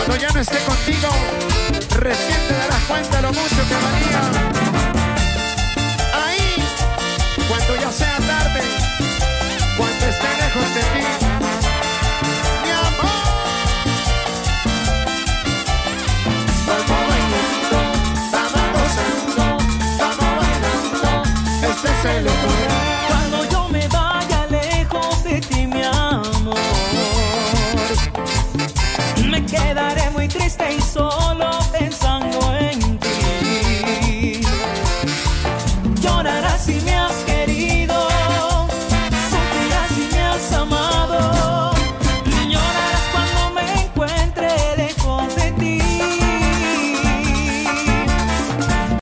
Cuando ya no esté contigo, recién te darás cuenta lo mucho que valía. Ahí, cuando ya sea tarde, cuando esté lejos de ti, mi amor. Vamos bailando, vamos gozando, vamos bailando, este es el lugar. Cuando yo me vaya lejos de ti, mi amor, me quedaré muy triste y solo pensando en ti. Llorarás si me has querido